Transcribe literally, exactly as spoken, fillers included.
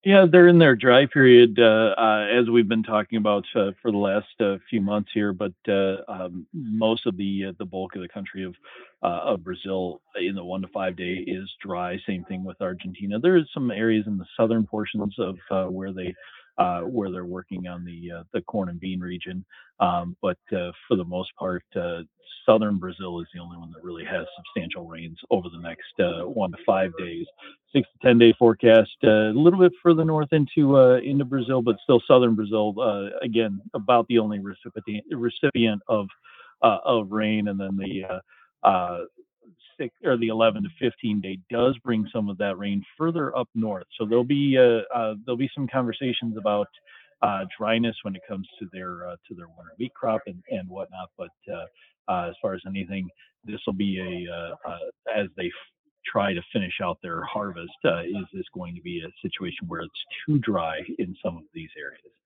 Yeah, they're in their dry period, uh, uh, as we've been talking about, uh, for the last, uh, few months here, but, uh, um, most of the, uh, the bulk of the country of, uh, of Brazil in the one to five day is dry. Same thing with Argentina. There is some areas in the southern portions of, uh, where they, uh, where they're working on the, uh, the corn and bean region. Um, but, uh, for the most part, uh, southern Brazil is the only one that really has substantial rains over the next, uh, one to five days. six to ten day forecast, uh, a little bit further north into uh, into Brazil, but still southern Brazil. Uh, again, about the only recipient recipient of uh, of rain, and then the uh, uh, six or the eleven to fifteen day does bring some of that rain further up north. So there'll be uh, uh, there'll be some conversations about uh, dryness when it comes to their uh, to their winter wheat crop and, and whatnot. But uh, uh, as far as anything, this will be a uh, uh, as they try to finish out their harvest, uh, is this going to be a situation where it's too dry in some of these areas?